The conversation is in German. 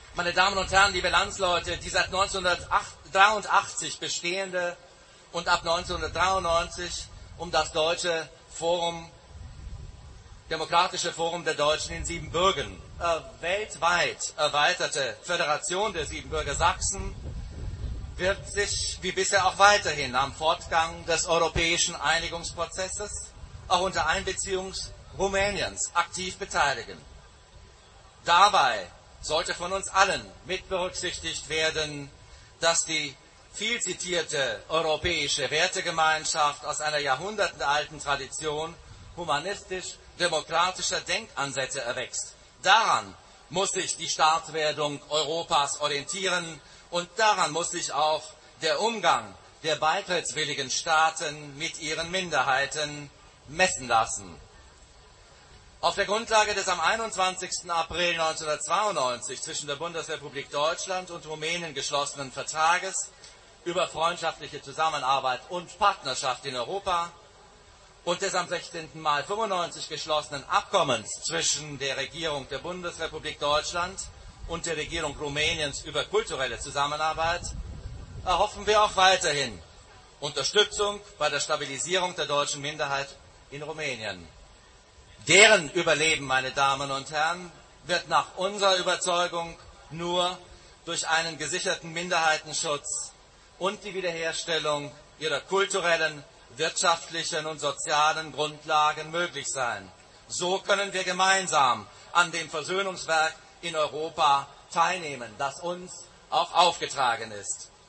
Meine Damen und Herren, liebe Landsleute, die seit 1983 bestehende und ab 1993 um das Demokratische Forum der Deutschen in Siebenbürgen weltweit erweiterte Föderation der Siebenbürger Sachsen wird sich wie bisher auch weiterhin am Fortgang des europäischen Einigungsprozesses, auch unter Einbeziehung Rumäniens, aktiv beteiligen. Dabei sollte von uns allen mit berücksichtigt werden, dass die viel zitierte europäische Wertegemeinschaft aus einer jahrhundertealten Tradition humanistisch-demokratischer Denkansätze erwächst. Daran muss sich die Startwerdung Europas orientieren und daran muss sich auch der Umgang der beitrittswilligen Staaten mit ihren Minderheiten messen lassen. Auf der Grundlage des am 21. April 1992 zwischen der Bundesrepublik Deutschland und Rumänien geschlossenen Vertrages über freundschaftliche Zusammenarbeit und Partnerschaft in Europa und des am 16. Mai 1995 geschlossenen Abkommens zwischen der Regierung der Bundesrepublik Deutschland und der Regierung Rumäniens über kulturelle Zusammenarbeit erhoffen wir auch weiterhin Unterstützung bei der Stabilisierung der deutschen Minderheit in Rumänien. Deren Überleben, meine Damen und Herren, wird nach unserer Überzeugung nur durch einen gesicherten Minderheitenschutz und die Wiederherstellung ihrer kulturellen, wirtschaftlichen und sozialen Grundlagen möglich sein. So können wir gemeinsam an dem Versöhnungswerk in Europa teilnehmen, das uns auch aufgetragen ist.